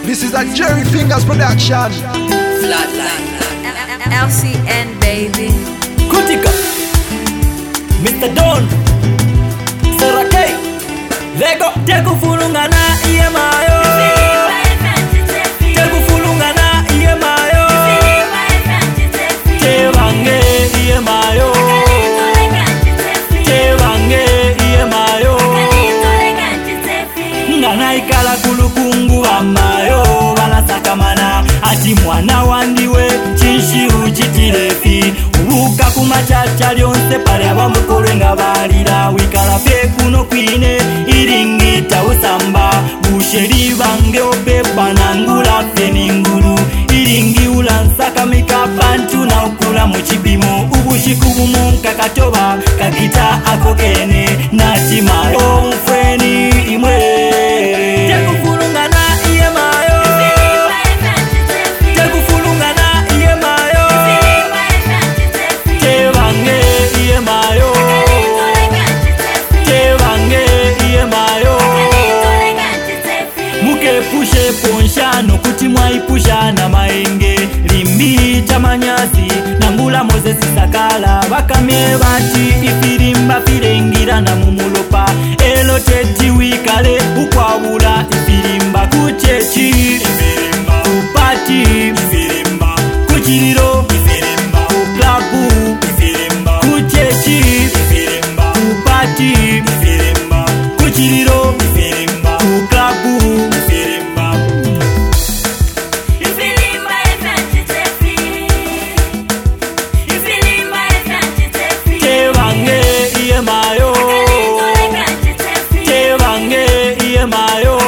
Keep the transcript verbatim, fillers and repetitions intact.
This is a Jerry Fingers production. Flatline. L C N baby. Kutika, Mister Don, Sarah K, Lego, Teku Fulungana, iye mayo. Teku Fulungana, iye mayo. Tewange, iye mayo. Tewange, iye mayo. Ngana ikala kulukungu amayo. Wala sakamana, ati mwana wandiwe. Chinshi uchitirefi ubuka kumachacha lyonse pale abamukore nga balira wikala pe kuno kwine iringita usamba busheri bange opepa nangula peninguru iringi ulansaka mikapantu na ukula muchibimo ubushikubumu kakatoba kakita akokene nachimayo mfweni imwe tekufulungana iye mayo tekufulungana iye mayo tewange iye mayo tewange iye mayo muke pushe ponshano kuti mwaipusha na maenge limbi tamanyasi nangula Mozesi sakala bakamye bati ifirimba firengira na mumulopa elo teti wikale ukwabula ifirimba kuchechi ifirimba kupati ifirimba kuchiriro ifirimba kuklabu ifirimba kuchechi ifirimba kupati ifirimba kuchiriro ifirimba kuklabu ifirimba Ifirimba evangetefi Ifirimba evangetefi tewange iye mayo tewange iye mayo